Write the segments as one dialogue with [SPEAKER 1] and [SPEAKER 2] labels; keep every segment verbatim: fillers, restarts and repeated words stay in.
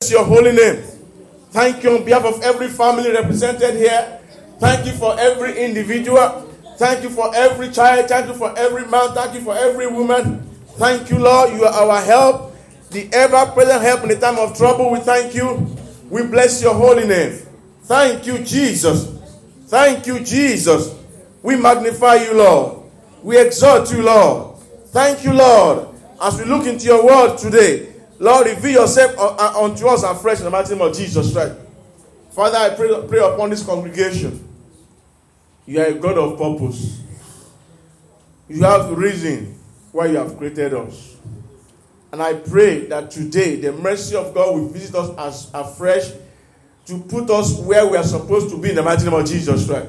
[SPEAKER 1] your holy name. Thank you on behalf of every family represented here. Thank you for every individual. Thank you for every child. Thank you for every man. Thank you for every woman. Thank you, Lord. You are our help, the ever-present help in the time of trouble. We thank you. We bless your holy name. Thank you, Jesus. Thank you, Jesus. We magnify you, Lord. We exalt you, Lord. Thank you, Lord. As we look into your word today, Lord, reveal yourself unto us afresh in the mighty name of Jesus Christ. Father, I pray, pray upon this congregation. You are a God of purpose. You have reason why you have created us. And I pray that today the mercy of God will visit us as afresh to put us where we are supposed to be in the mighty name of Jesus Christ.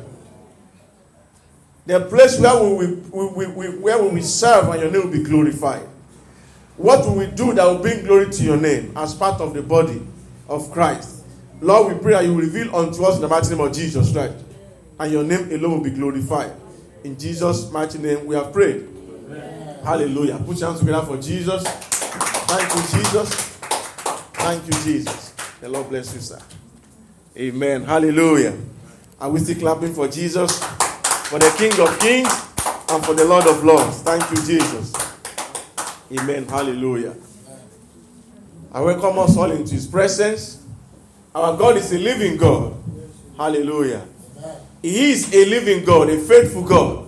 [SPEAKER 1] The place where we, we, we, we, where we will serve and your name will be glorified. What will we do that will bring glory to your name as part of the body of Christ? Lord, we pray that you will reveal unto us in the mighty name of Jesus Christ. And your name alone will be glorified. In Jesus' mighty name we have prayed. Amen. Hallelujah. Put your hands together for Jesus. Thank you, Jesus. Thank you, Jesus. The Lord bless you, sir. Amen. Hallelujah. Are we still clapping for Jesus? For the King of Kings and for the Lord of Lords. Thank you, Jesus. Amen. Hallelujah. I welcome us all into his presence. Our God is a living God. Hallelujah. He is a living God, a faithful God.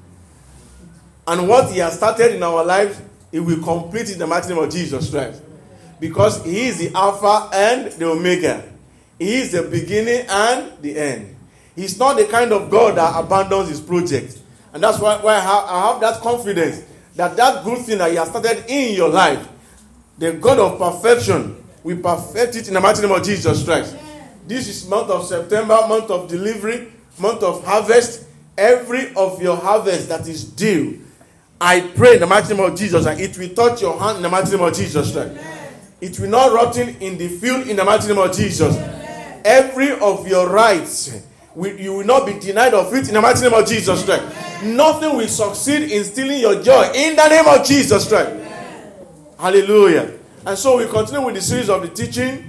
[SPEAKER 1] And what he has started in our lives, he will complete in the mighty name of Jesus Christ. Because he is the Alpha and the Omega. He is the beginning and the end. He's not the kind of God that abandons his project. And that's why, why I, have, I have that confidence that that good thing that he has started in your life, the God of perfection, will perfect it in the mighty name of Jesus Christ. This is month of September, month of delivery, month of harvest. Every of your harvest that is due, I pray in the mighty name of Jesus, and it will touch your hand in the mighty name of Jesus Christ. It will not rotten in the field in the mighty name of Jesus. Every of your rights, you will not be denied of it in the mighty name of Jesus Christ. Nothing will succeed in stealing your joy in the name of Jesus Christ. Amen. Hallelujah. And so we continue with the series of the teaching,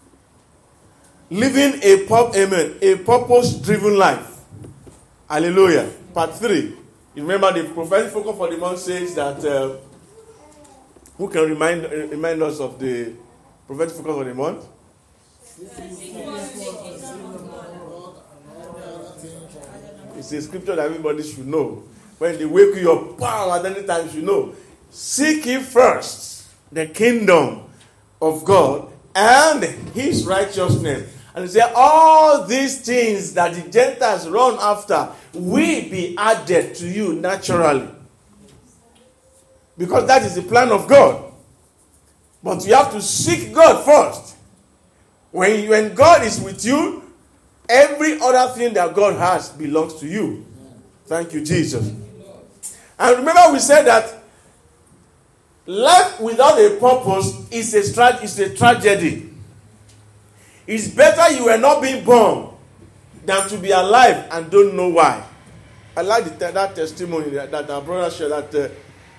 [SPEAKER 1] living a, pur- amen, a purpose-driven life. Hallelujah. Part three. You remember the prophetic focus for the month says that, uh, who can remind, uh, remind us of the prophetic focus for the month? It's a scripture that everybody should know. When they wake you up, pow, at any time you know. Seek ye first the kingdom of God and his righteousness. And he said, all these things that the Gentiles run after will be added to you naturally. Because that is the plan of God. But you have to seek God first. When, when God is with you, every other thing that God has belongs to you. Thank you, Jesus. And remember we said that life without a purpose is a, tra- is a tragedy. It's better you were not being born than to be alive and don't know why. I like the, that testimony that, that our brother shared, that uh,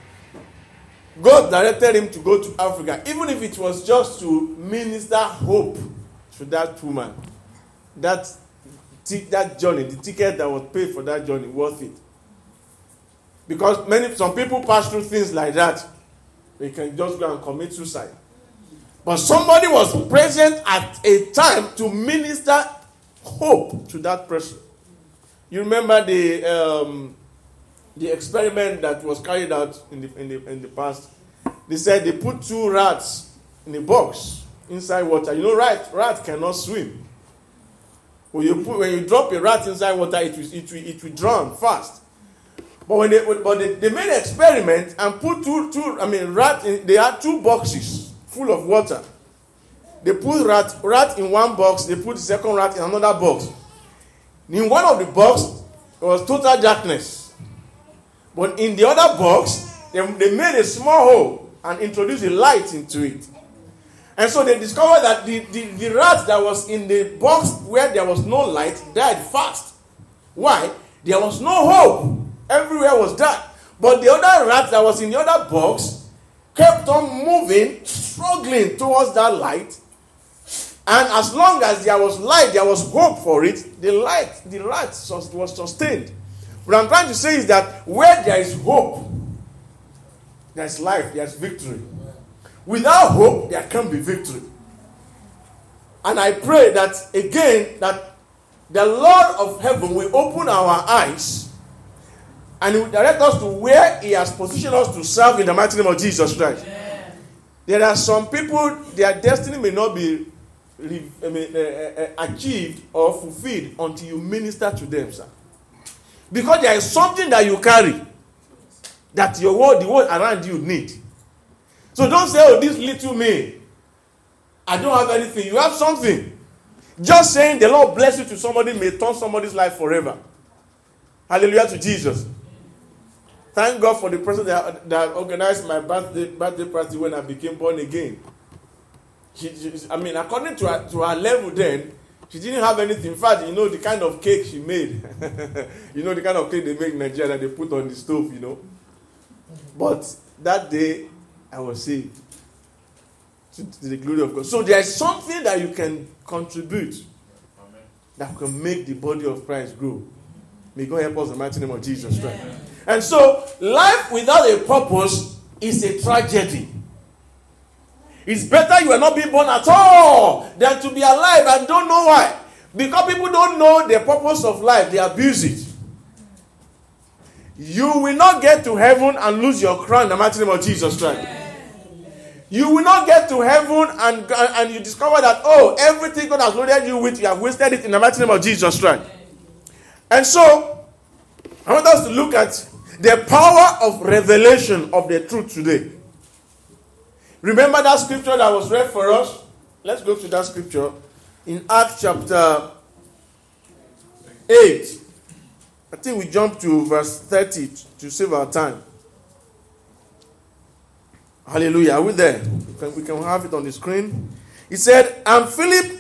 [SPEAKER 1] God directed him to go to Africa, even if it was just to minister hope to that woman. That t- that journey, the ticket that was paid for that journey, worth it. Because many some people pass through things like that. They can just go and commit suicide. But somebody was present at a time to minister hope to that person. You remember the um, the experiment that was carried out in the, in the in the past? They said they put two rats in a box inside water. You know, rat rat cannot swim. When you put when you drop a rat inside water, it will it will it will drown fast. But when they but they, they made an experiment and put two two I mean rat in, they had two boxes full of water. They put rat rat in one box. They put the second rat in another box. In one of the boxes, there was total darkness. But in the other box, they, they made a small hole and introduced a light into it. And so they discovered that the, the, the rat that was in the box where there was no light died fast. Why? There was no hope. Everywhere was dark. But the other rat that was in the other box kept on moving, struggling towards that light, And as long as there was light, there was hope for it, the light, the light was sustained. What I'm trying to say is that where there is hope, there is life, there is victory. Without hope, there can't be victory. And I pray that, again, that the Lord of heaven will open our eyes and He will direct us to where He has positioned us to serve in the mighty name of Jesus Christ. Yeah. There are some people, their destiny may not be I mean, uh, uh, achieved or fulfilled until you minister to them, sir. Because there is something that you carry that your world, the world around you need. So don't say, oh, this little me, I don't have anything. You have something. Just saying the Lord bless you to somebody may turn somebody's life forever. Hallelujah to Jesus. Thank God for the person that, that organized my birthday, birthday party when I became born again. She, she, I mean, according to her, to her level then, she didn't have anything. In fact, you know the kind of cake she made. You know the kind of cake they make in Nigeria that they put on the stove, you know. But that day, I was saved. To, to the glory of God. So there is something that you can contribute Amen. That can make the body of Christ grow. May God help us in the mighty name of Jesus Christ. Amen. And so, life without a purpose is a tragedy. It's better you are not being born at all than to be alive and don't know why. Because people don't know the purpose of life, they abuse it. You will not get to heaven and lose your crown in the mighty name of Jesus Christ. You will not get to heaven and, and you discover that, oh, everything God has loaded you with, you have wasted it in the mighty name of Jesus Christ. And so, I want us to look at the power of revelation of the truth today. Remember that scripture that was read for us? Let's go to that scripture in Acts chapter eight. I think we jump to verse thirty to save our time. Hallelujah. Are we there? We can, we can have it on the screen. He said, and Philip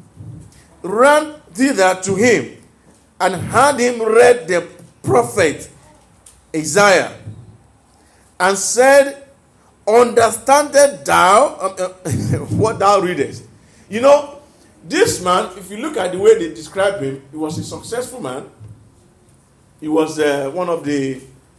[SPEAKER 1] ran thither to him and had him read the prophet Isaiah and said, understandest thou um, uh, what thou readest? You know, this man, if you look at the way they describe him, he was a successful man. He was uh, one of the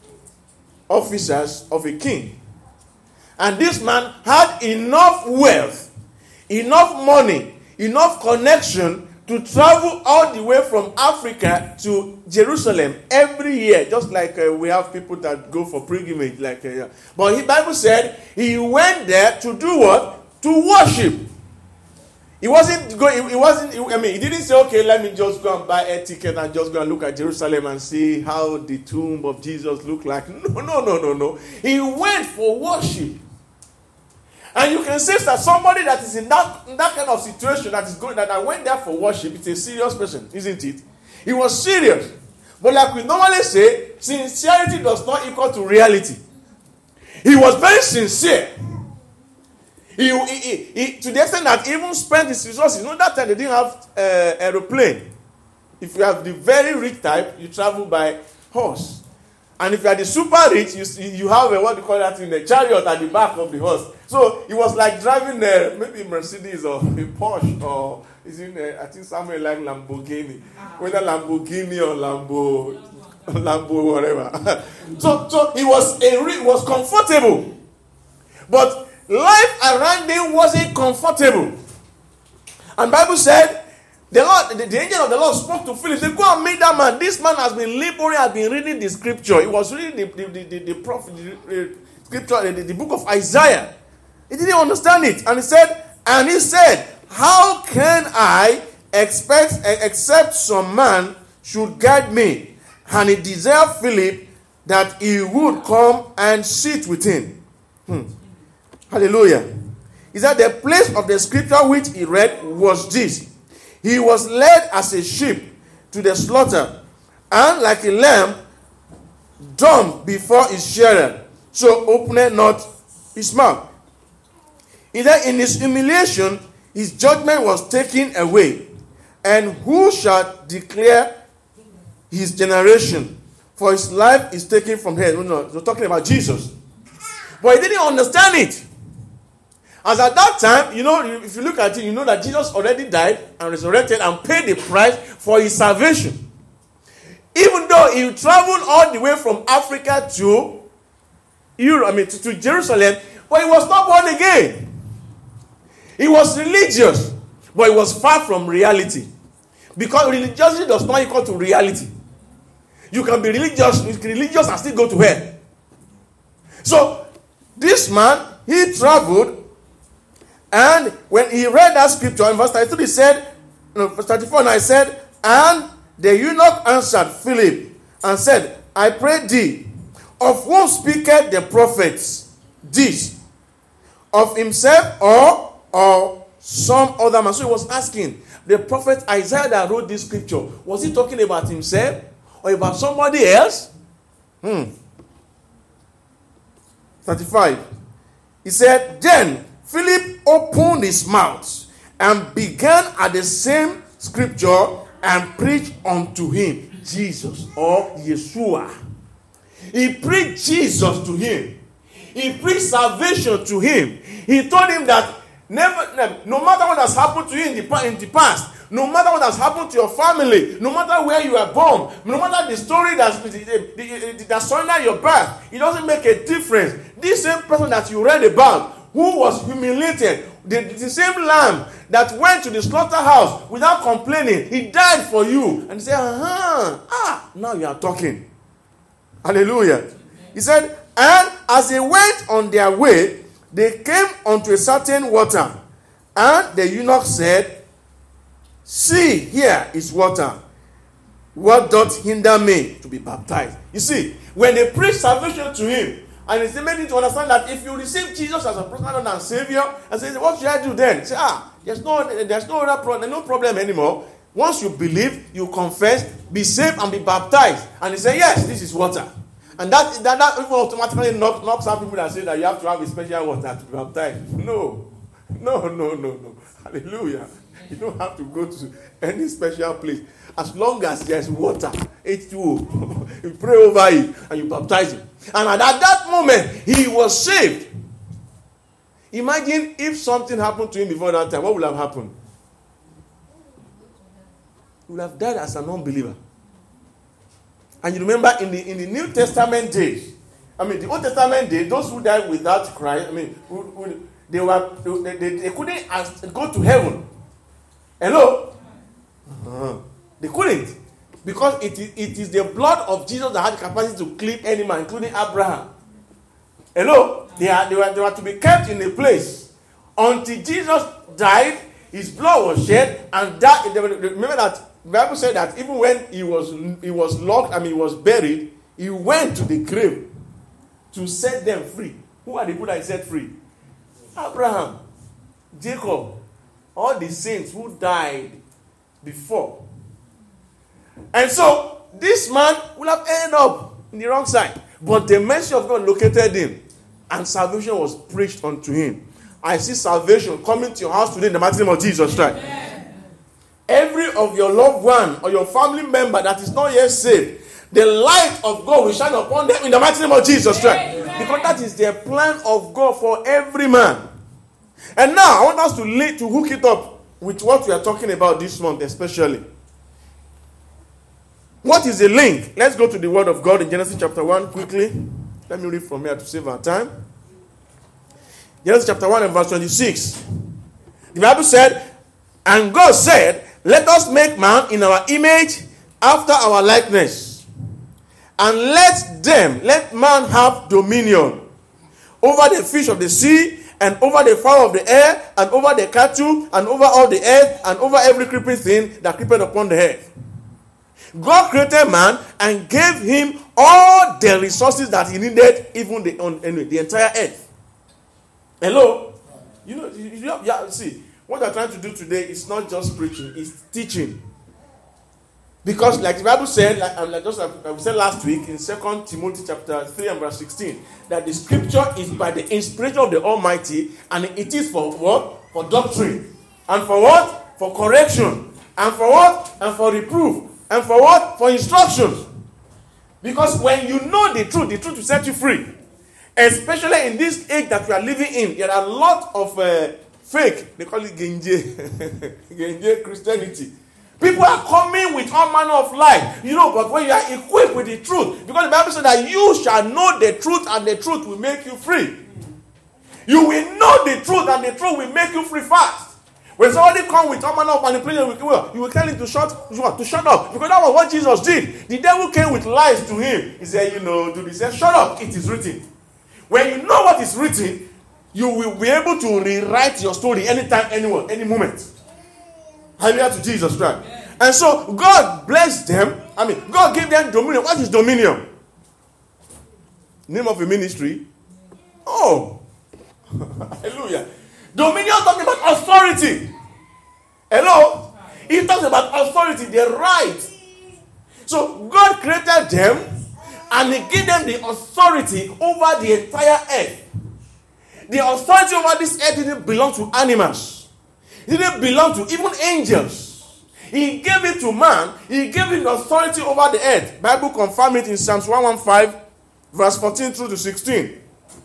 [SPEAKER 1] officers of a king. And this man had enough wealth, enough money, enough connection to travel all the way from Africa to Jerusalem every year, just like uh, we have people that go for pilgrimage. Like, uh, but the Bible said he went there to do what? To worship. He wasn't going. He wasn't. I mean, he didn't say, "Okay, let me just go and buy a ticket and just go and look at Jerusalem and see how the tomb of Jesus looked like." No, no, no, no, no. He went for worship. And you can say that somebody that is in that, in that kind of situation that is going, that I went there for worship, it's a serious person, isn't it? He was serious. But like we normally say, sincerity does not equal to reality. He was very sincere. He, he, he, he to the extent that he even spent his resources. You know, that time they didn't have uh, aeroplane. If you have the very rich type, you travel by horse. And if you are the super rich, you you have a, what do you call that in the chariot at the back of the horse. So it was like driving a, maybe Mercedes or a Porsche or is in a, I think somewhere like Lamborghini, whether Lamborghini or Lambo, Lambo whatever. so so it was a it was comfortable, but life around him wasn't comfortable. And Bible said, The Lord, the, the angel of the Lord spoke to Philip. He said, go and meet that man. This man has been laboring, has been reading the scripture. He was reading the, the, the, the, the prophet, the, the scripture, the, the book of Isaiah. He didn't understand it. And he said, and he said, how can I expect, except some man should guide me? And he desired Philip that he would come and sit with him. Hmm. Hallelujah. He said, the place of the scripture which he read was this. He was led as a sheep to the slaughter, and like a lamb, dumb before his shearer, so opened not his mouth. Either in his humiliation, his judgment was taken away. And who shall declare his generation? For his life is taken from him. No, no, we're talking about Jesus. But he didn't understand it. As at that time, you know, if you look at it, you know that Jesus already died and resurrected and paid the price for his salvation. Even though he traveled all the way from Africa to Europe, I mean to, to Jerusalem, but he was not born again. He was religious, but he was far from reality. Because religiosity does not equal to reality. You can be religious, religious and still go to hell. So, this man, he traveled, and when he read that scripture in verse thirty-three, he said, no, verse thirty-four, and I said, and the eunuch answered Philip, and said, I pray thee, of whom speaketh the prophets this? Of himself or, or some other man? So he was asking, the prophet Isaiah that wrote this scripture, was he talking about himself or about somebody else? Hmm. thirty-five. He said, then Philip opened his mouth and began at the same scripture and preached unto him Jesus or Yeshua. He preached Jesus to him. He preached salvation to him. He told him that never, never no matter what has happened to you in the, in the past, no matter what has happened to your family, no matter where you are born, no matter the story that's, that surrounded your birth, it doesn't make a difference. This same person that you read about, who was humiliated, the, the same lamb that went to the slaughterhouse without complaining, he died for you. And he said, uh-huh, ah, now you are talking. Hallelujah. He said, and as they went on their way, they came unto a certain water. And the eunuch said, see, here is water. What doth hinder me to be baptized? You see, when they preached salvation to him, and they made him to understand that if you receive Jesus as a personal and Savior, and say, what should I do then? He said, ah, there's no, there's no other problem, no problem anymore. Once you believe, you confess, be saved, and be baptized. And he said, yes, this is water. And that that, that even automatically knocks, knocks out people that say that you have to have a special water to be baptized. No. No, no, no, no. Hallelujah. You don't have to go to any special place. As long as there's water, H two O, you pray over it and you baptize him. And at that moment, he was saved. Imagine if something happened to him before that time, what would have happened? He would have died as an unbeliever. And you remember in the in the New Testament days, I mean the Old Testament days, those who died without Christ, I mean, who, who, they were they, they, they couldn't ask, go to heaven. Hello? Uh-huh. They couldn't. Because it is, it is the blood of Jesus that had the capacity to clean any man, including Abraham. Hello? They, are, they, were, they were to be kept in a place. Until Jesus died, his blood was shed, and that, remember that the Bible said that even when he was, he was locked, I mean, he was buried, he went to the grave to set them free. Who are the people that he set free? Abraham, Jacob, all the saints who died before. And so, this man will have ended up in the wrong side. But the mercy of God located him, and salvation was preached unto him. I see salvation coming to your house today in the mighty name of Jesus Christ. Amen. Every of your loved one or your family member that is not yet saved, the light of God will shine upon them in the mighty name of Jesus Christ. Amen. Because that is the plan of God for every man. And now, I want us to, lay, to hook it up with what we are talking about this month especially. What is the link? Let's go to the word of God in Genesis chapter one quickly. Let me read from here to save our time. Genesis chapter one and verse twenty-six. The Bible said, and God said, let us make man in our image after our likeness. And let them, let man have dominion over the fish of the sea, and over the fowl of the air, and over the cattle, and over all the earth, and over every creeping thing that creepeth upon the earth. God created man and gave him all the resources that he needed, even the, on, anyway, the entire earth. Hello? You know, you, you, you, see, what I'm trying to do today is not just preaching, it's teaching. Because like the Bible said, like, like just like we said last week in Second Timothy chapter three and verse sixteen, that the scripture is by the inspiration of the Almighty, and it is for what? For doctrine. And for what? For correction. And for what? And for reproof. And for what? For instructions. Because when you know the truth, the truth will set you free. Especially in this age that we are living in, there are a lot of uh, fake, they call it Genje, Genje Christianity. People are coming with all manner of lies. You know, but when you are equipped with the truth, because the Bible says that you shall know the truth and the truth will make you free. You will know the truth and the truth will make you free fast. When somebody comes with all manner of manipulation, you will tell him to shut, to shut up. Because that was what Jesus did. The devil came with lies to him. He said, you know, do this. He said, shut up, it is written. When you know what is written, you will be able to rewrite your story anytime, anywhere, any moment. Hallelujah to Jesus Christ. And so God blessed them. I mean, God gave them dominion. What is dominion? Name of a ministry? Oh. Hallelujah. Dominion talking about authority. Hello? He talks about authority, the right. So God created them and he gave them the authority over the entire earth. The authority over this earth didn't belong to animals. It didn't belong to even angels. He gave it to man. He gave him authority over the earth. Bible confirms it in Psalms one fifteen, verse fourteen through to sixteen.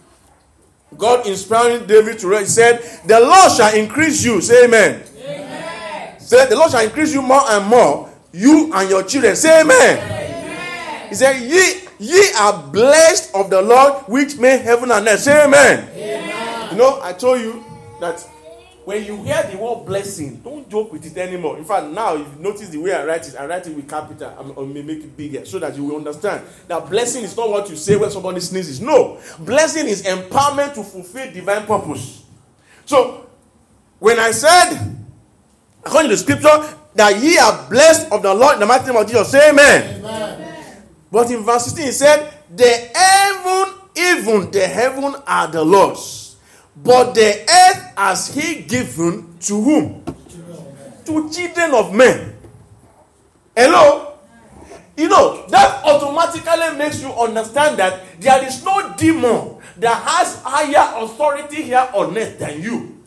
[SPEAKER 1] God inspiring David to write, he said, the Lord shall increase you. Say amen. Amen. Say, the Lord shall increase you more and more, you and your children. Say amen. Amen. He said, ye, ye are blessed of the Lord, which made heaven and earth. Say amen. Amen. You know, I told you that when you hear the word blessing, don't joke with it anymore. In fact, now, if you notice the way I write it, I write it with capital, or may make it bigger, so that you will understand that blessing is not what you say when somebody sneezes. No. Blessing is empowerment to fulfill divine purpose. So, when I said, according to the scripture, that ye are blessed of the Lord in the mighty name of Jesus, say amen. Amen. But in verse sixteen, he said, the heaven, even the heaven are the Lord's. But the earth has he given to whom? To children of men. Hello? You know, that automatically makes you understand that there is no demon that has higher authority here on earth than you.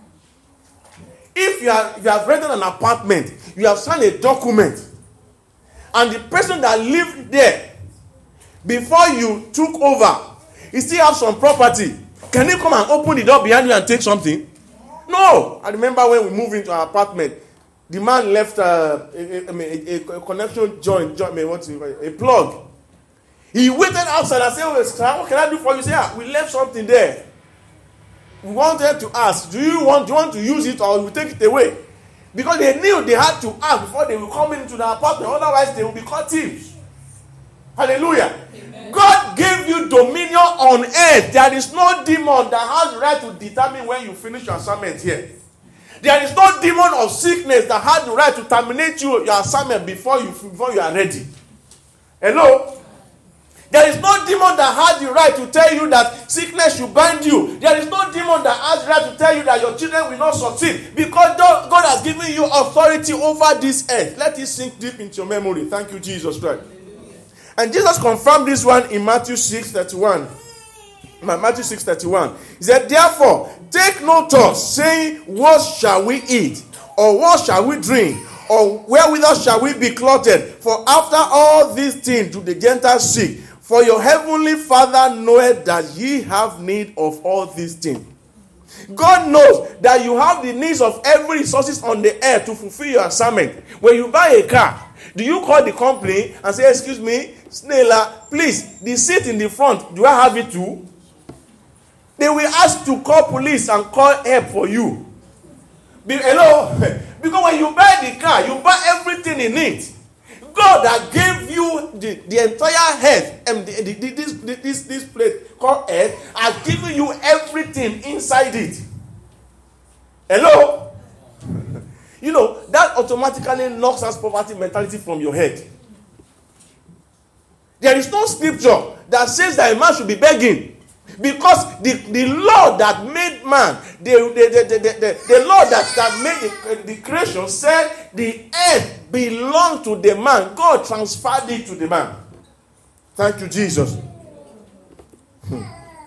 [SPEAKER 1] If you, are, if you have rented an apartment, you have signed a document, and the person that lived there before you took over, he still has some property. Can he come and open the door behind you and take something? No. I remember when we moved into our apartment, the man left uh, a, a, a, a connection joint, joint what's it, a plug. He waited outside and said, oh, what can I do for you? He said, ah, we left something there. We wanted to ask, do you want, do you want to use it or we take it away? Because they knew they had to ask before they would come into the apartment. Otherwise, they would be caught thieves. Hallelujah. Amen. God gave you dominion on earth. There is no demon that has the right to determine when you finish your assignment here. There is no demon of sickness that has the right to terminate you, your assignment before you, before you are ready. Hello? There is no demon that has the right to tell you that sickness should bind you. There is no demon that has the right to tell you that your children will not succeed. Because God has given you authority over this earth. Let it sink deep into your memory. Thank you, Jesus Christ. And Jesus confirmed this one in Matthew six thirty-one. Matthew six thirty-one. He said, therefore, take no thought, saying, what shall we eat? Or what shall we drink? Or wherewithal shall we be clothed? For after all these things do the Gentiles seek. For your heavenly Father knoweth that ye have need of all these things. God knows that you have the needs of every resources on the earth to fulfill your assignment. When you buy a car, do you call the company and say, excuse me, Snella, please, the seat in the front, do I have it too? They will ask to call police and call help for you. Be, hello? Because when you buy the car, you buy everything in it. God that gave you the, the entire earth, and the, the, the, this, this, this place called earth, has given you everything inside it. Hello? You know, that automatically knocks out poverty mentality from your head. There is no scripture that says that a man should be begging. Because the, the law that made man, the, the, the, the, the, the law that, that made the, the creation said the earth belonged to the man. God transferred it to the man. Thank you, Jesus. Hmm.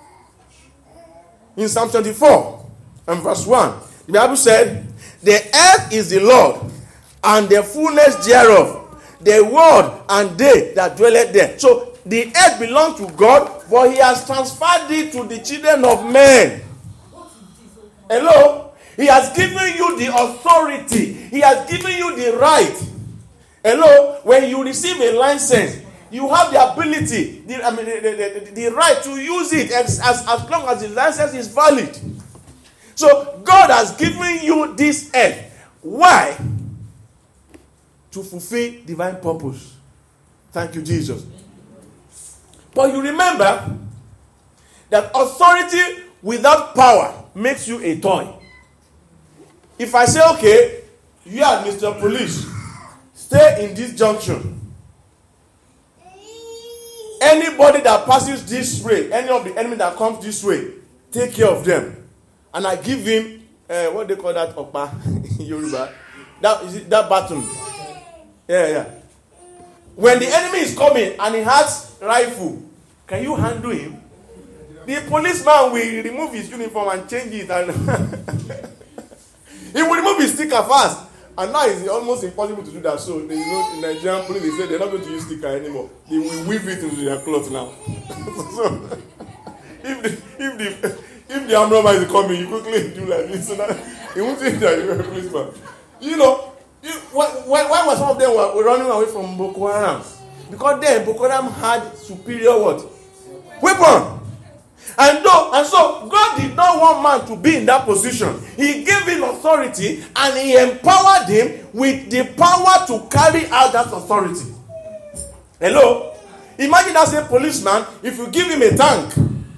[SPEAKER 1] In Psalm twenty-four and verse one, the Bible said, the earth is the Lord, and the fullness thereof, the world and they that dwell there. So the earth belongs to God, but he has transferred it to the children of men. Hello? He has given you the authority. He has given you the right. Hello? When you receive a license, you have the ability, the, I mean, the, the, the, the right to use it as, as, as long as the license is valid. So, God has given you this earth. Why? To fulfill divine purpose. Thank you, Jesus. But you remember that authority without power makes you a toy. If I say, okay, you are Mister Police, stay in this junction. Anybody that passes this way, any of the enemy that comes this way, take care of them. And I give him, uh, what they call that, Okpa, in Yoruba. That, is it, that baton. Yeah, yeah. When the enemy is coming and he has rifle, can you handle him? The policeman will remove his uniform and change it. And he will remove his sticker fast. And now it's almost impossible to do that. So there is no, in Nigerian police, they say they're not going to use sticker anymore. They will weave it into their cloth now. So if the if the if the armed robber is coming, you quickly do like this. So that he won't think that you're a policeman. You know, you, why, why, why was some of them were, were running away from Boko Haram? Because then Boko Haram had superior what? Weapon. And, though, and so God did not want man to be in that position. He gave him authority and he empowered him with the power to carry out that authority. Hello? Imagine that same policeman, if you give him a tank,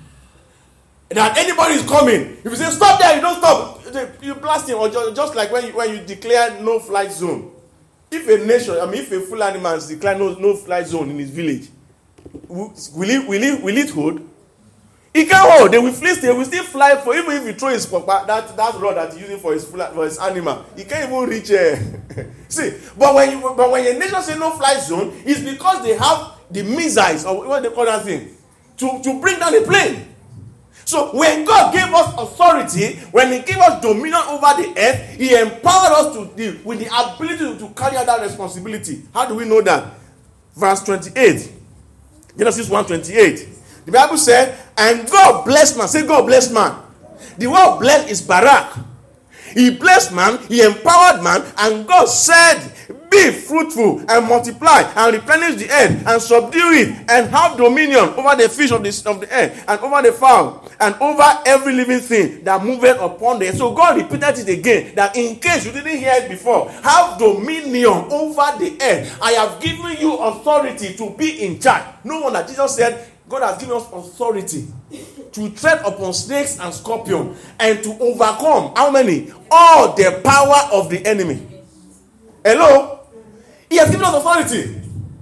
[SPEAKER 1] that anybody is coming, if you say stop there, you don't stop, you blast him. Or just, just like when you, when you declare no flight zone. If a nation, I mean if a full animal declare no, no flight zone in his village, will it, will it, will it hold? He can't hold. They will flee. They will still fly for, even if you throw his papa, that that rod that he's using for his for his animal, he can't even reach. Uh, see, but when you, but when a nation say no flight zone, it's because they have the missiles or what they call that thing to to bring down the plane. So when God gave us authority, when He gave us dominion over the earth, He empowered us to deal with the ability to, to carry out that responsibility. How do we know that? Verse twenty-eight, Genesis one twenty-eight. The Bible said, and God blessed man. Say, God blessed man. The word blessed is barak. He blessed man, he empowered man, and God said, be fruitful and multiply and replenish the earth and subdue it and have dominion over the fish of the, of the earth and over the fowl and over every living thing that moveth upon the earth. So God repeated it again, that in case you didn't hear it before, have dominion over the earth. I have given you authority to be in charge. No wonder Jesus said, God has given us authority to tread upon snakes and scorpions and to overcome, how many? All the power of the enemy. Hello? He has given us authority.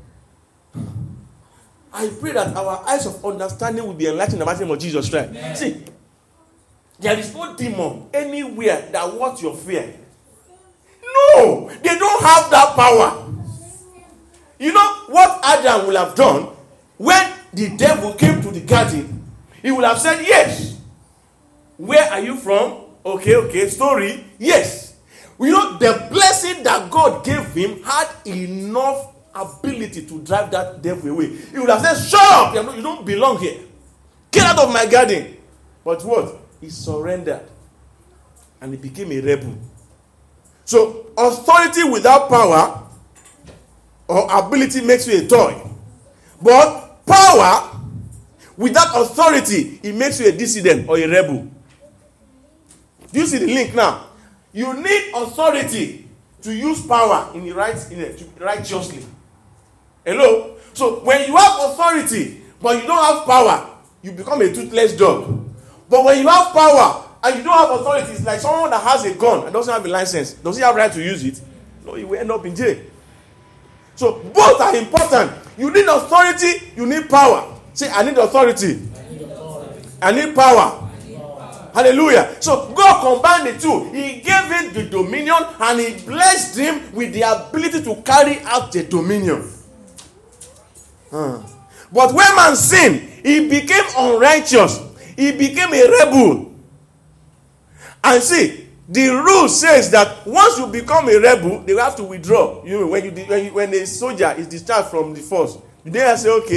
[SPEAKER 1] I pray that our eyes of understanding will be enlightened in the name of Jesus Christ. Yeah. See, there is no demon anywhere that wants your fear. No, they don't have that power. You know what Adam will have done when the devil came to the garden? He would have said, yes. Where are you from? Okay, okay, story. Yes. You know, the blessing that God gave him had enough ability to drive that devil away. He would have said, shut up, you don't belong here. Get out of my garden. But what? He surrendered. And he became a rebel. So, authority without power or ability makes you a toy. But power without authority, it makes you a dissident or a rebel. Do you see the link now? You need authority to use power in the right, in the, righteously. Hello? So when you have authority, but you don't have power, you become a toothless dog. But when you have power and you don't have authority, it's like someone that has a gun and doesn't have a license. Does he have right to use it? No, he will end up in jail. So both are important. You need authority, you need power. Say, I need authority. I need, authority. I need power. Hallelujah. So God combined the two. He gave him the dominion and he blessed him with the ability to carry out the dominion. Huh. But when man sinned, he became unrighteous. He became a rebel. And see, the rule says that once you become a rebel, they have to withdraw. You know, when you when you, when a soldier is discharged from the force, they say, okay,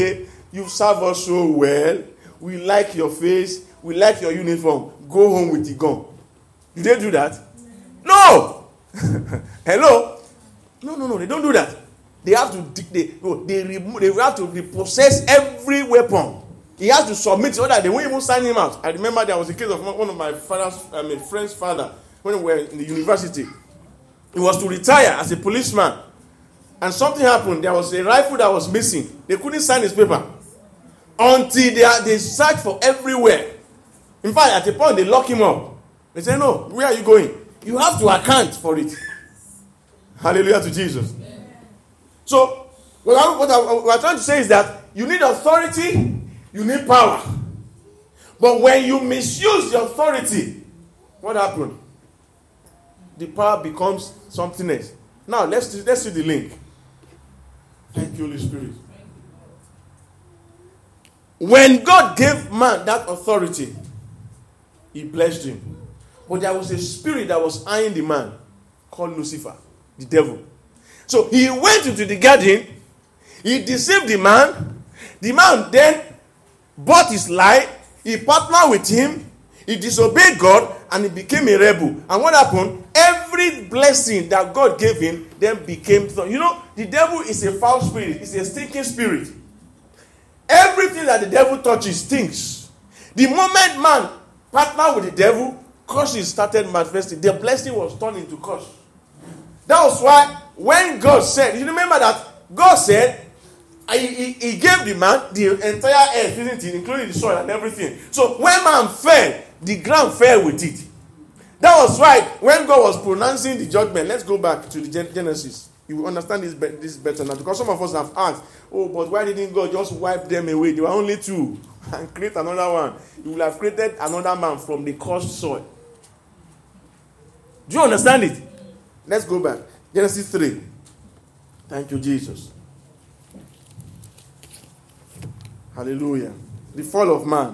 [SPEAKER 1] You serve us so well. We like your face. We like your uniform. Go home with the gun. Did they do that? No! Hello? No, no, no. They don't do that. They have to they, no, they, remove, they have to repossess every weapon. He has to submit so that they won't even sign him out. I remember there was a case of one of my father's, I mean, friend's father when we were in the university. He was to retire as a policeman. And something happened. There was a rifle that was missing. They couldn't sign his paper. Until they, they searched for everywhere. In fact, at a point, they lock him up. They say, no, where are you going? You have to account for it. Hallelujah to Jesus. So, what, I, what, I, what I'm trying to say is that you need authority, you need power. But when you misuse the authority, what happened? The power becomes something else. Now, let's, let's see the link. Thank you, Holy Spirit. When God gave man that authority, he blessed him. But there was a spirit that was eyeing the man called Lucifer, the devil. So he went into the garden, he deceived the man. The man then bought his lie, he partnered with him, he disobeyed God, and he became a rebel. And what happened? Every blessing that God gave him then became... You know, the devil is a foul spirit, it's a stinking spirit. Everything that the devil touches stinks. The moment man partnered with the devil, curses started manifesting. The blessing was turned into curse. That was why when God said, you remember that God said, he, he, he gave the man the entire earth, isn't it? Including the soil and everything. So when man fell, the ground fell with it. That was right. When God was pronouncing the judgment, let's go back to the Genesis. You will understand this, be- this better now. Because some of us have asked, oh, but why didn't God just wipe them away? There were only two. And create another one. You will have created another man from the cursed soil. Do you understand it? Let's go back. Genesis three. Thank you, Jesus. Hallelujah. The fall of man.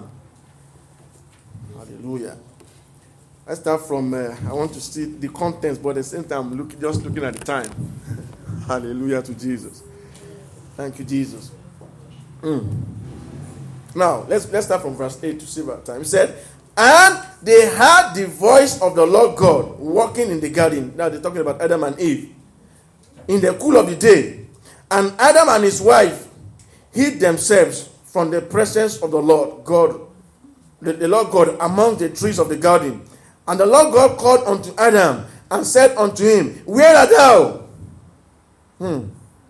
[SPEAKER 1] Hallelujah. Let's start from, uh, I want to see the contents, but at the same time, I'm look, just looking at the time. Hallelujah to Jesus. Thank you, Jesus. Mm. Now, let's, let's start from verse eight to see about time. He said, and they heard the voice of the Lord God walking in the garden. Now they're talking about Adam and Eve. In the cool of the day. And Adam and his wife hid themselves from the presence of the Lord God, the, the Lord God among the trees of the garden. And the Lord God called unto Adam and said unto him, where art thou? Hmm.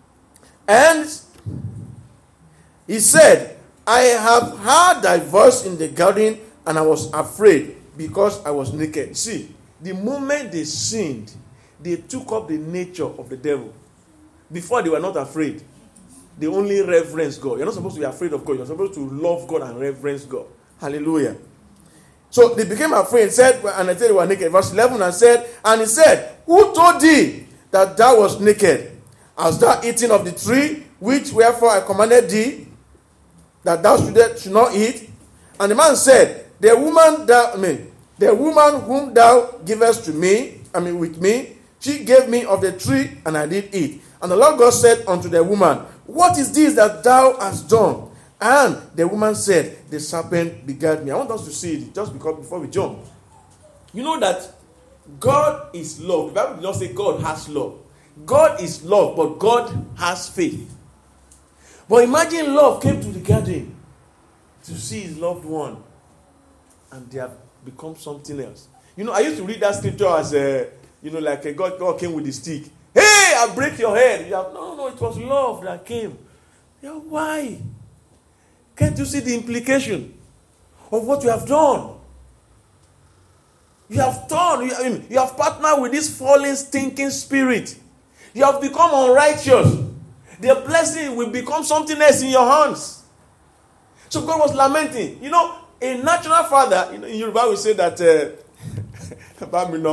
[SPEAKER 1] And he said, I have heard thy voice in the garden, and I was afraid because I was naked. See, the moment they sinned, they took up the nature of the devil. Before, they were not afraid. They only reverence God. You're not supposed to be afraid of God. You're supposed to love God and reverence God. Hallelujah. So they became afraid, said, and I said they were naked. Verse eleven, and said, and he said, who told thee that thou wast naked? Hast thou eaten of the tree which wherefore I commanded thee that thou should not eat? And the man said, the woman thou, I mean, the woman whom thou givest to me, I mean with me, she gave me of the tree, and I did eat. And the Lord God said unto the woman, what is this that thou hast done? And the woman said, the serpent begat me. I want us to see it just because before we jump. You know that God is love. The Bible does not say God has love. God is love, but God has faith. But imagine love came to the garden to see his loved one, and they have become something else. You know, I used to read that scripture as a, you know, like a God, God came with a stick. Hey, I'll break your head. You have, no, no, it was love that came. Yeah, why? Can't you see the implication of what you have done? You have done, you, I mean, you have partnered with this fallen, stinking spirit. You have become unrighteous. The blessing will become something else in your hands. So God was lamenting. You know, a natural father, you know, in Yoruba we say that, uh,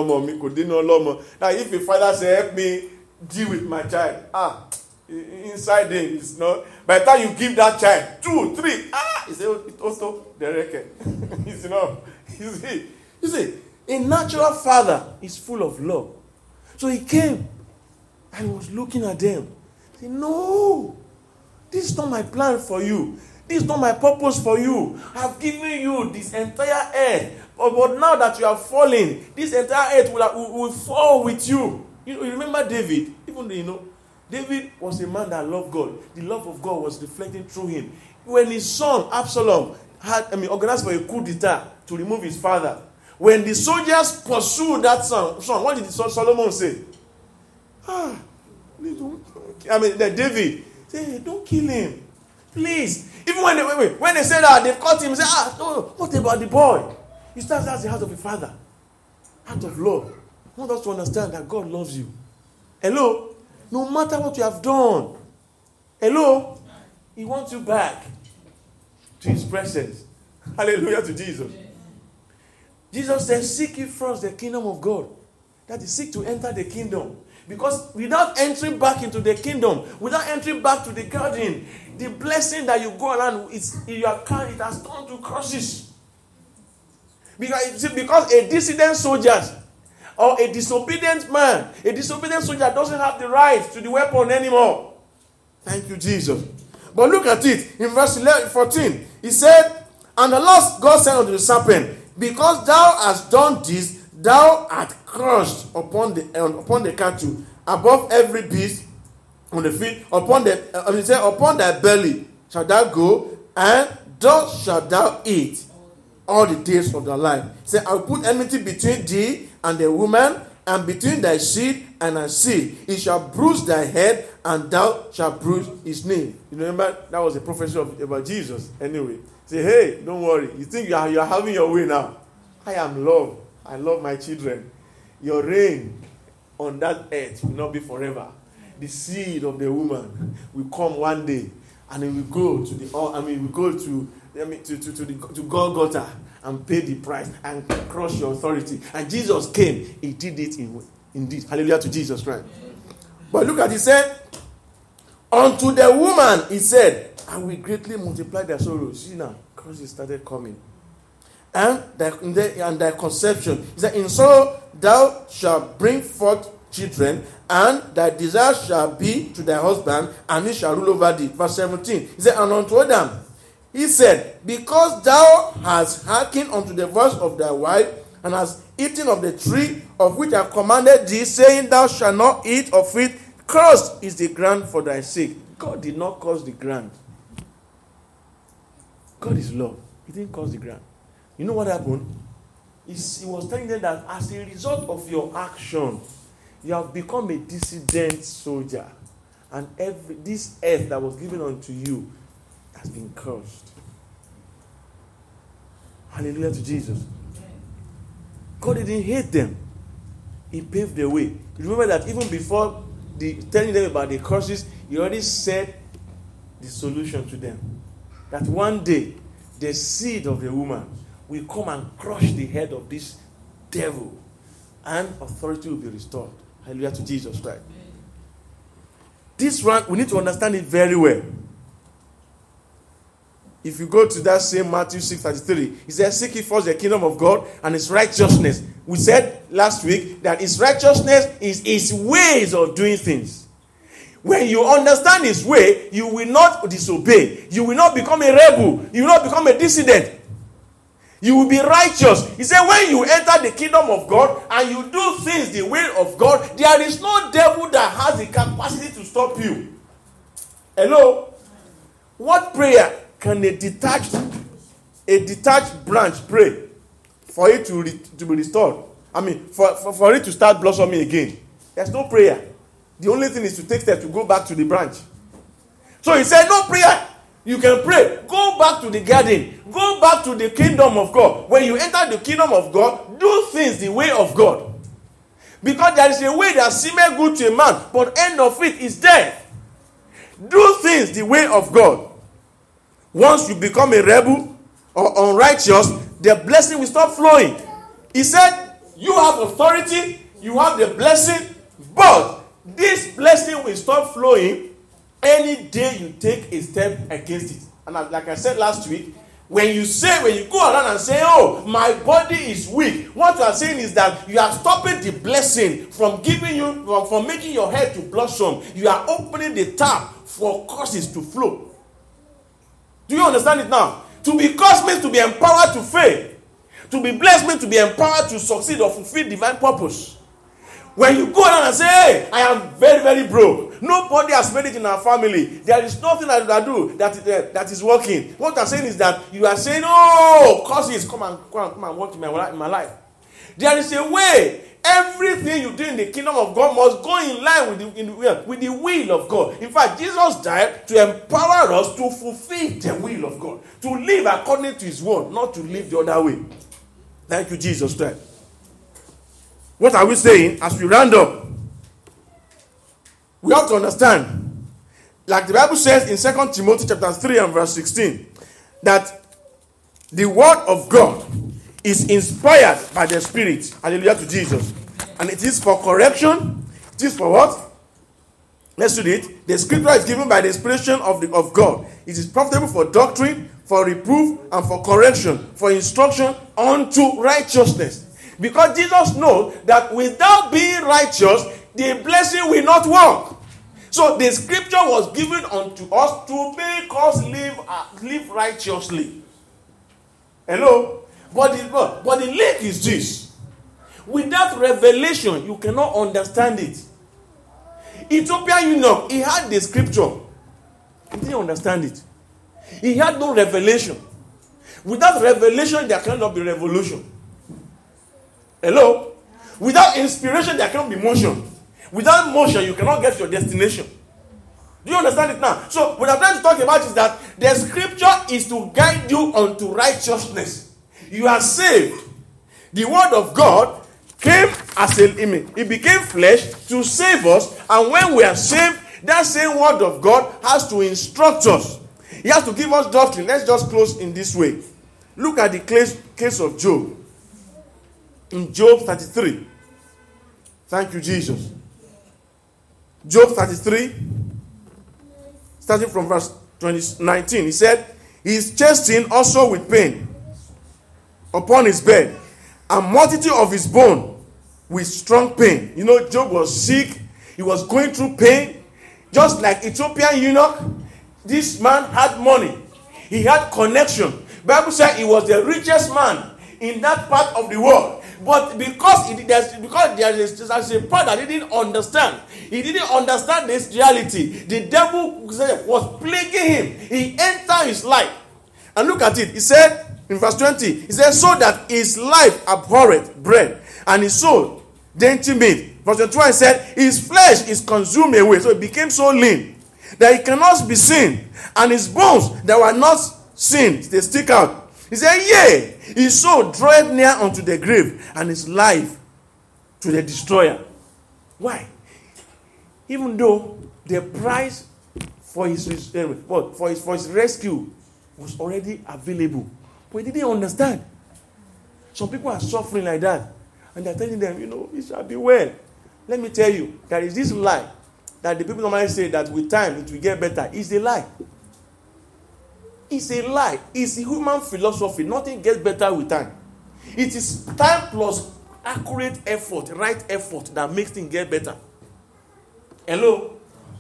[SPEAKER 1] now if a father say, help me deal with my child, ah, inside him, it's not. By the time you give that child two, three, ah, he say, it also the record. It's enough. You see, you see, a natural father is full of love. So he came and he was looking at them. He said, no, this is not my plan for you. This is not my purpose for you. I've given you this entire earth. But, but now that you are falling, this entire earth will, will, will fall with you. You know, you remember David? Even though, you know, David was a man that loved God. The love of God was reflecting through him. When his son, Absalom, had, I mean, organized for a coup d'etat to remove his father, when the soldiers pursued that son, son what did Solomon say? Ah, I mean, David, say, hey, don't kill him. Please. Even when they, wait, wait, when they say that, they've caught him, say, ah, no, what about the boy? He starts as the heart of a father. Heart of love. I want us to understand that God loves you. Hello? No matter what you have done. Hello? He wants you back to his presence. Hallelujah to Jesus. Jesus said, seek ye first the kingdom of God. That is, seek to enter the kingdom. Because without entering back into the kingdom, without entering back to the garden, the blessing that you go around, it's, you are carrying, it has turned to curses. Because, because a dissident soldier or a disobedient man, a disobedient soldier doesn't have the right to the weapon anymore. Thank you, Jesus. But look at it. In verse eleven, fourteen, he said, and the Lord God said unto the serpent, because thou hast done this, thou art crushed upon the uh, upon the cattle, above every beast on the field, upon the uh, he said, upon thy belly shalt thou go, and thus shalt thou eat all the days of thy life. He said, I will put enmity between thee and the woman, and between thy seed and her seed. It shall bruise thy head, and thou shalt bruise his knee. You remember that was a prophecy of, about Jesus. Anyway, say, hey, don't worry. You think you are you are having your way now? I am love. I love my children. Your reign on that earth will not be forever. The seed of the woman will come one day, and it will go to the. I mean, we go to. I mean, to to to, the, to Golgotha and pay the price and crush your authority. And Jesus came. He did it in indeed. Hallelujah to Jesus Christ. But look at it. He said, unto the woman, he said, I will greatly multiply their sorrows. See now, because it started coming. And thy, and thy conception. He said, in sorrow thou shalt bring forth children, and thy desire shall be to thy husband, and he shall rule over thee. Verse seventeen. He said, and unto Adam, he said, because thou hast hearkened unto the voice of thy wife, and hast eaten of the tree of which I commanded thee, saying, thou shalt not eat of it, cursed is the ground for thy sake. God did not curse the ground. God is love. He didn't curse the ground. You know what happened? He was telling them that as a result of your action, you have become a dissident soldier. And every this earth that was given unto you has been cursed. Hallelujah to Jesus. God didn't hate them. He paved the way. You remember that even before the, telling them about the curses, he already said the solution to them. That one day, the seed of the woman will come and crush the head of this devil, and authority will be restored. Hallelujah to Jesus Christ. This one, we need to understand it very well. If you go to that same Matthew six thirty-three, he says, seek ye first the kingdom of God and his righteousness. We said last week that his righteousness is his ways of doing things. When you understand his way, you will not disobey. You will not become a rebel. You will not become a dissident. You will be righteous. He said, when you enter the kingdom of God and you do things the way of God, there is no devil that has the capacity to stop you. Hello? What prayer can a detached, a detached branch pray for it to, re, to be restored? I mean, for, for, for it to start blossoming again. There's no prayer. The only thing is to take steps to go back to the branch. So he said, no prayer. You can pray. Go back to the garden. Go back to the kingdom of God. When you enter the kingdom of God, do things the way of God. Because there is a way that seemeth good to a man, but end of it is death. Do things the way of God. Once you become a rebel or unrighteous, the blessing will stop flowing. He said, you have authority, you have the blessing, but this blessing will stop flowing any day you take a step against it. And like I said last week, when you say, when you go around and say, oh, my body is weak, what you are saying is that you are stopping the blessing from giving you, from, from making your head to blossom. You are opening the tap for curses to flow. Do Do you understand it now? To be cursed means to be empowered to fail. To be blessed means to be empowered to succeed or fulfill divine purpose. When you go down and say, hey, I am very, very broke. Nobody has made it in our family. There is nothing that I do that, uh, that is working. What I'm saying is that you are saying, oh, causes, come and, come and, come and work in my, in my life. There is a way. Everything you do in the kingdom of God must go in line with the, in, with the will of God. In fact, Jesus died to empower us to fulfill the will of God. To live according to his word, not to live the other way. Thank you, Jesus Christ. What are we saying as we round up? We have to understand, like the Bible says in Second Timothy chapter three and verse sixteen, that the word of God is inspired by the Spirit. Hallelujah to Jesus. And it is for correction. It is for what? Let's read it. The scripture is given by the inspiration of, the, of God. It is profitable for doctrine, for reproof, and for correction, for instruction unto righteousness. Because Jesus knows that without being righteous, the blessing will not work. So the scripture was given unto us to make us live, uh, live righteously. Hello? But the, but the link is this. Without revelation, you cannot understand it. Ethiopian eunuch, he had the scripture. He didn't understand it. He had no revelation. Without revelation, there cannot be revolution. Hello? Without inspiration, there cannot be motion. Without motion, you cannot get your destination. Do you understand it now? So, what I'm trying to talk about is that the scripture is to guide you unto righteousness. You are saved. The word of God came as an image. It became flesh to save us. And when we are saved, that same word of God has to instruct us. He has to give us doctrine. Let's just close in this way. Look at the case, case of Job. In Job thirty-three. Thank you, Jesus. Job thirty-three, starting from verse nineteen. He said, he is chastened also with pain upon his bed, and multitude of his bone with strong pain. You know, Job was sick. He was going through pain. Just like Ethiopian eunuch, this man had money. He had connection. Bible said he was the richest man in that part of the world. But because it, there's, because there is there's a part that he didn't understand. He didn't understand this reality. The devil was plaguing him. He entered his life. And look at it. He said, in verse twenty, he says, so that his life abhorreth bread, and his soul dainty meat. Verse twenty-one, he said, his flesh is consumed away. So it became so lean that it cannot be seen. And his bones that were not seen, they stick out. He said, yea, his soul draweth near unto the grave, and his life to the destroyer. Why? Even though the price for his, uh, for his, for his rescue was already available, but he didn't understand. Some people are suffering like that. And they're telling them, you know, it shall be well. Let me tell you, there is this lie that the people normally say that with time it will get better. It's a lie. It's a lie. It's human philosophy. Nothing gets better with time. It is time plus accurate effort, right effort that makes things get better. Hello?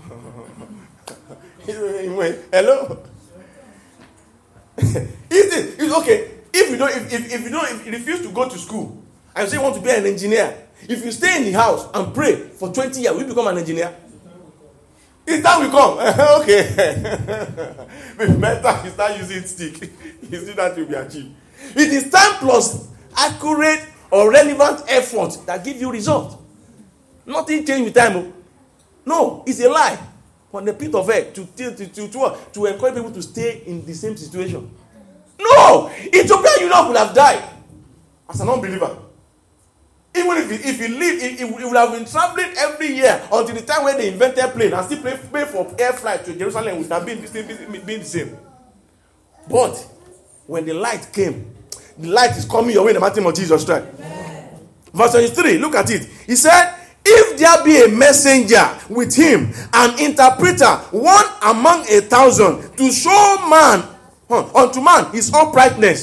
[SPEAKER 1] Hello? Is it? It's okay. If you don't, if, if, if you don't, if you refuse to go to school and say you want to be an engineer, if you stay in the house and pray for twenty years, will you become an engineer? It's time we come. Okay. Maybe better you start using stick. You see that will be achieved. It is time plus accurate or relevant effort that give you result. Nothing change with time. No, it's a lie. On the pit of earth to, to, to, to, to encourage people to stay in the same situation. No! Ethiopian eunuch would have died as an unbeliever. Even if he, if he lived, he, he would have been traveling every year until the time when they invented plane and still pay, pay for air flight to Jerusalem would have been, been, been the same. But when the light came, the light is coming your way in the mighty name of Jesus Christ. Verse twenty-three, look at it. He said, if there be a messenger with him, an interpreter, one among a thousand, to show man, huh, unto man his uprightness,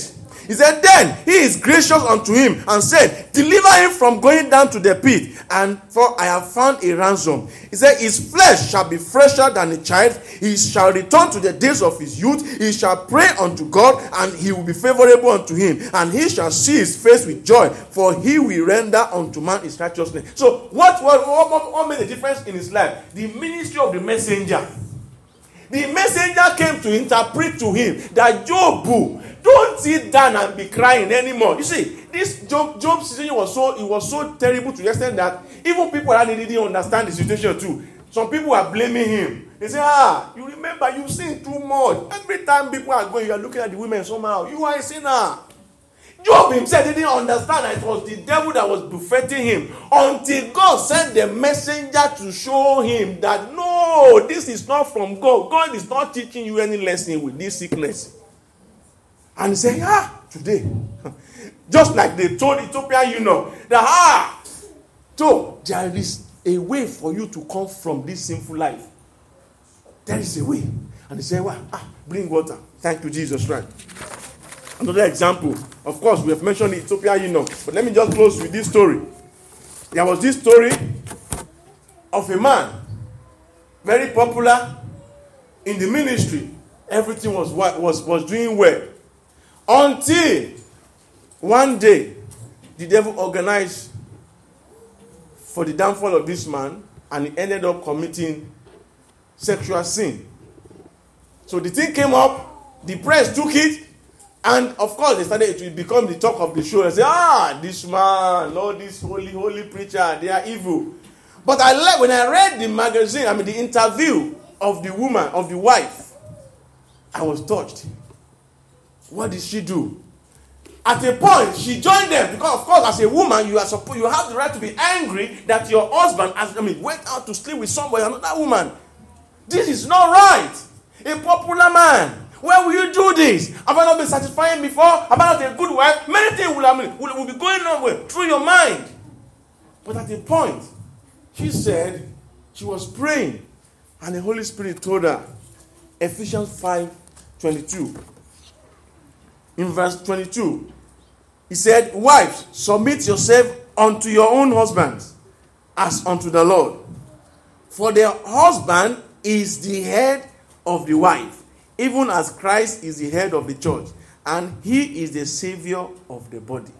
[SPEAKER 1] He said, then he is gracious unto him and said, deliver him from going down to the pit, and for I have found a ransom. He said, his flesh shall be fresher than a child. He shall return to the days of his youth. He shall pray unto God, and he will be favorable unto him. And he shall see his face with joy, for he will render unto man his righteousness. So what, what, what, what made the difference in his life? The ministry of the messenger. The messenger came to interpret to him that Job, don't sit down and be crying anymore. You see, this Job, Job's situation was so it was so terrible to the extent that even people that didn't understand the situation too. Some people are blaming him. They say, ah, you remember you sin too much. Every time people are going, you are looking at the women somehow. You are a sinner. Job himself didn't understand that it was the devil that was buffeting him until God sent the messenger to show him that no, this is not from God. God is not teaching you any lesson with this sickness. And he said, ah, today, just like they told Ethiopian eunuch, that ah, so there is a way for you to come from this sinful life. There is a way. And he said, well, ah, bring water. Thank you, Jesus Christ. Another example, of course, we have mentioned the Ethiopian eunuch, but let me just close with this story. There was this story of a man, very popular in the ministry. Everything was was was doing well, until one day the devil organized for the downfall of this man, and he ended up committing sexual sin. So the thing came up, the press took it. And of course, they started to become the talk of the show and say, ah, this man, Lord, this holy, holy preacher, they are evil. But I like when I read the magazine, I mean the interview of the woman, of the wife, I was touched. What did she do? At a point, she joined them because, of course, as a woman, you are supposed, you have the right to be angry that your husband, has, I mean, went out to sleep with somebody, another woman. This is not right. A popular man. Where will you do this? Have I not been satisfying before? Have I not a good wife? Many things will, I mean, will, will be going on with, through your mind. But at a point, she said she was praying, and the Holy Spirit told her, Ephesians five twenty-two. In verse twenty-two, he said, wives, submit yourself unto your own husbands, as unto the Lord. For the husband is the head of the wife, even as Christ is the head of the church, and he is the savior of the body.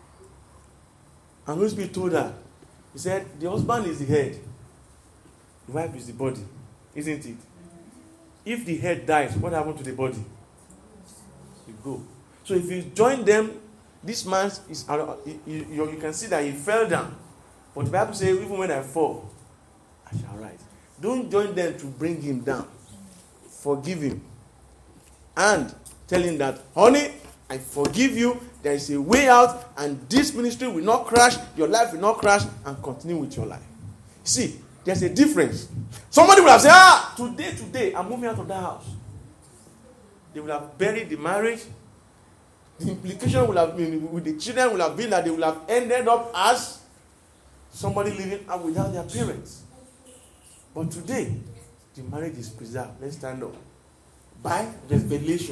[SPEAKER 1] And Holy Spirit told her, he said, the husband is the head, the wife is the body, isn't it? If the head dies, what happened to the body? You go. So if you join them, this man is, you, you, you can see that he fell down. But the Bible says, even when I fall, I shall rise. Don't join them to bring him down. Forgive him. And tell him that, honey, I forgive you. There is a way out, and this ministry will not crash. Your life will not crash, and continue with your life. See, there's a difference. Somebody will have said, ah, today, today, I'm moving out of that house. They will have buried the marriage. The implication will have been with the children will have been that they will have ended up as somebody living out without their parents. But today, the marriage is preserved. Let's stand up. By revelation.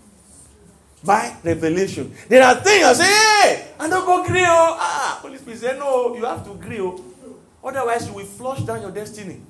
[SPEAKER 1] By revelation. There are things I say, hey, I don't go agree. Oh. Ah, Holy Spirit said, no, you have to agree. Oh. Otherwise, you will flush down your destiny.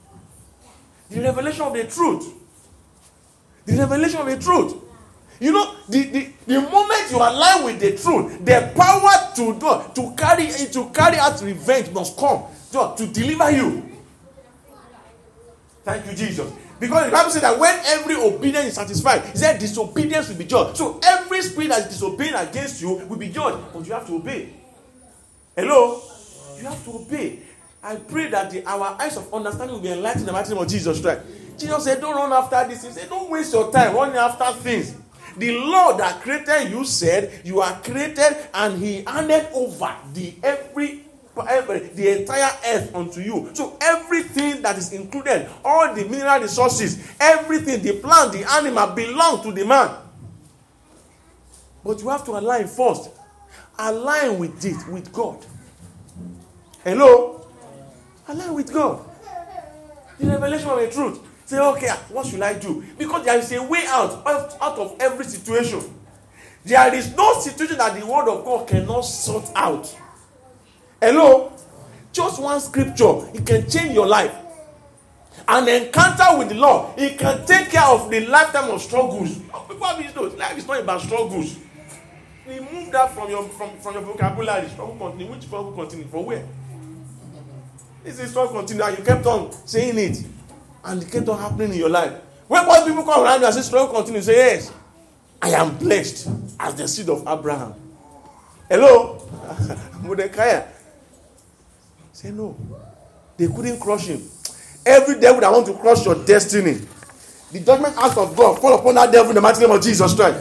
[SPEAKER 1] The revelation of the truth. The revelation of the truth. You know, the, the, the moment you align with the truth, the power to do, to carry to carry out revenge must come to, to deliver you. Thank you, Jesus. Because the Bible says that when every obedience is satisfied, it said disobedience will be judged. So every spirit that is disobeying against you will be judged. But you have to obey. Hello? You have to obey. I pray that the, our eyes of understanding will be enlightened in the mighty name of Jesus Christ. Jesus said, don't run after this. He said, don't waste your time running after things. The Lord that created you said, you are created, and he handed over the every the entire earth unto you. So everything that is included, all the mineral resources, everything, the plant, the animal, belong to the man. But you have to align first. Align with it, with God. Hello? Align with God. The revelation of the truth. Say, okay, what should I do? Because there is a way out, out, out of every situation. There is no situation that the word of God cannot sort out. Hello? Just one scripture, it can change your life. An encounter with the Lord, it can take care of the lifetime of struggles. People have these notes. Life is not about struggles. Remove that from your from, from your vocabulary. Struggle continue. Which struggle continue? For where? This is struggle continue. And you kept on saying it. And it kept on happening in your life. When what people come around you and say struggle continue, say yes. I am blessed as the seed of Abraham. Hello? Mordecai. Say no. They couldn't crush him. Every devil that wants to crush your destiny, the judgment act of God fall upon that devil in the mighty name of Jesus Christ.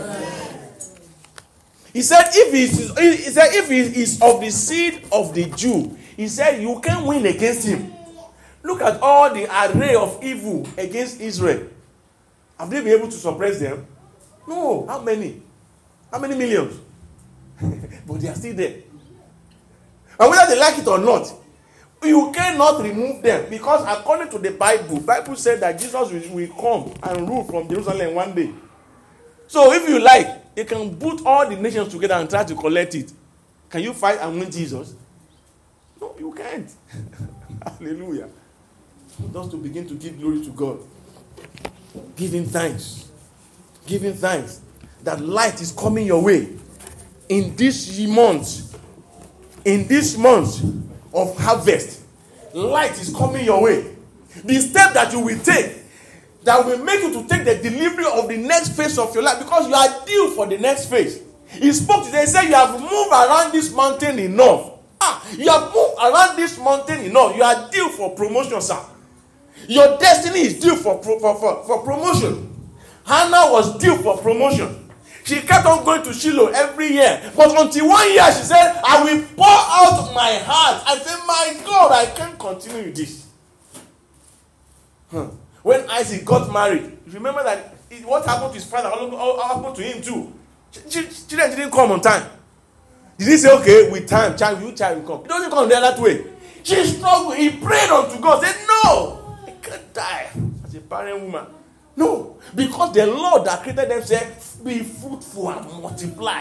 [SPEAKER 1] He said, if he is, he said, if he is of the seed of the Jew, he said, you can't win against him. Look at all the array of evil against Israel. Have they been able to suppress them? No. How many? How many millions? But they are still there. And whether they like it or not, you cannot remove them, because according to the Bible, Bible said that Jesus will, will come and rule from Jerusalem one day. So if you like, you can put all the nations together and try to collect it. Can you fight and win Jesus? No, you can't. Hallelujah. Just to begin to give glory to God. Giving thanks. Giving thanks that light is coming your way in this month. In this month of harvest, light is coming your way. The step that you will take that will make you to take the delivery of the next phase of your life, because you are due for the next phase. He spoke today, he said, you have moved around this mountain enough. Ah, you have moved around this mountain enough. You are due for promotion, sir. Your destiny is due for, for, for, for promotion. Hannah was due for promotion. She kept on going to Shiloh every year. But until one year, she said, I will pour out my heart. I said, my God, I can't continue with this. Huh. When Isaac got married, remember that it, what happened to his father, what happened to him too. Children didn't come on time. Did he say, okay, with time, child, you child will come? He doesn't come the other way. She struggled. He prayed unto God. Said, no, I can't die as a barren woman. No, because the Lord that created them said, be fruitful and multiply.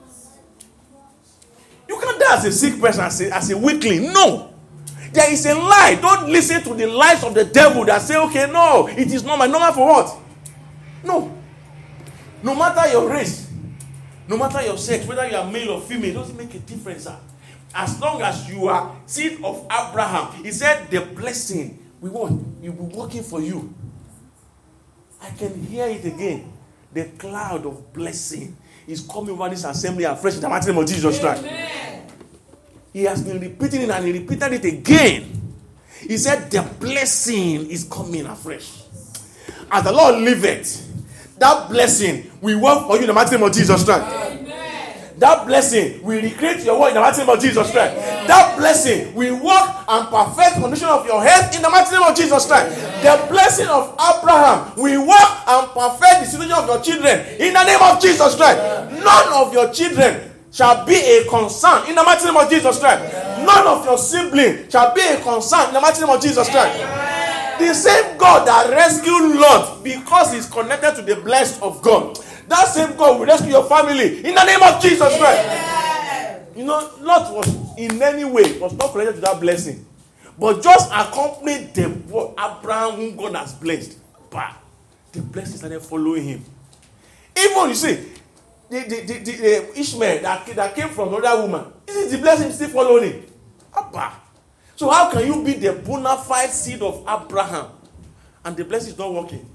[SPEAKER 1] You can't die as a sick person, as a, as a weakling. No. There is a lie. Don't listen to the lies of the devil that say, okay, no, it is normal. Normal for what? No. No matter your race, no matter your sex, whether you are male or female, it doesn't make a difference, sir. As long as you are seed of Abraham, he said the blessing, we want, it will be working for you. I can hear it again. The cloud of blessing is coming over this assembly afresh in the mighty name of Jesus Christ. He has been repeating it and he repeated it again. He said the blessing is coming afresh. As the Lord liveth, that blessing will work for you in the mighty name of Jesus Christ. Amen. That blessing will recreate your work in the mighty name of Jesus Christ. Amen. That blessing will work and perfect the condition of your health in the mighty name of Jesus Christ. Amen. The blessing of Abraham will work and perfect the situation of your children in the name of Jesus Christ. Amen. None of your children shall be a concern in the mighty name of Jesus Christ. Amen. None of your siblings shall be a concern in the mighty name of Jesus Christ. Amen. The same God that rescued Lot because he's connected to the blessed of God, that same God will rescue your family in the name of Jesus Christ. Amen. You know, Lot was in any way was not connected to that blessing, but just accompanied the Abraham whom God has blessed. But the blessing started following him. Even you see, the, the, the, the, the Ishmael that, that came from another woman, isn't the blessing still following him? Abba. So how can you be the bona fide seed of Abraham and the blessing is not working?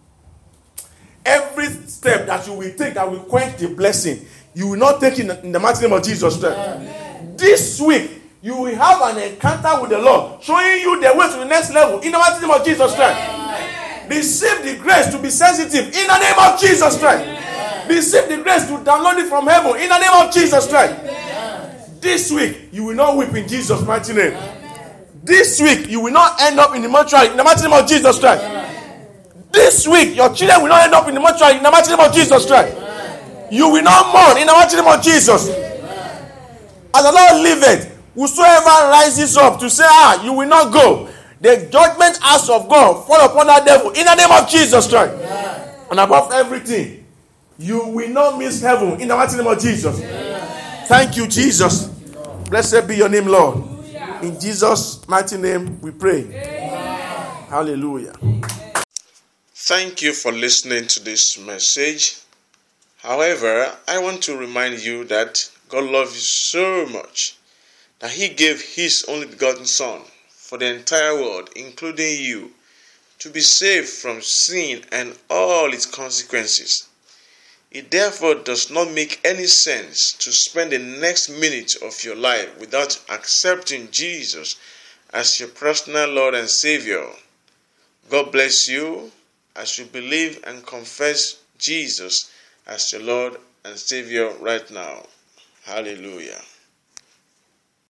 [SPEAKER 1] Every step that you will take that will quench the blessing, you will not take it in the mighty name of Jesus Christ. Amen. This week, you will have an encounter with the Lord, showing you the way to the next level in the mighty name of Jesus Christ. Amen. Receive the grace to be sensitive in the name of Jesus Christ. Amen. Receive the grace to download it from heaven in the name of Jesus Christ. Amen. This week, you will not weep in Jesus' mighty name. Amen. This week, you will not end up in the mortuary in the mighty name of Jesus Christ. Amen. This week, your children will not end up in the mortuary in the mighty name of Jesus Christ. Amen. You will not mourn in the mighty name of Jesus. Amen. As the Lord liveth, whosoever rises up to say, ah, you will not go, the judgment house of God fall upon that devil in the name of Jesus Christ. Amen. And above everything, You will not miss heaven in the mighty name of Jesus. Amen. Thank you, Jesus. Blessed be your name, Lord. In Jesus' mighty name we pray. Amen. Hallelujah. Amen. Thank you for listening to this message. However, I want to remind you that God loves you so much that He gave His only begotten Son for the entire world, including you, to be saved from sin and all its consequences. It therefore does not make any sense to spend the next minute of your life without accepting Jesus as your personal Lord and Savior. God bless you as you believe and confess Jesus as your Lord and Savior right now. Hallelujah.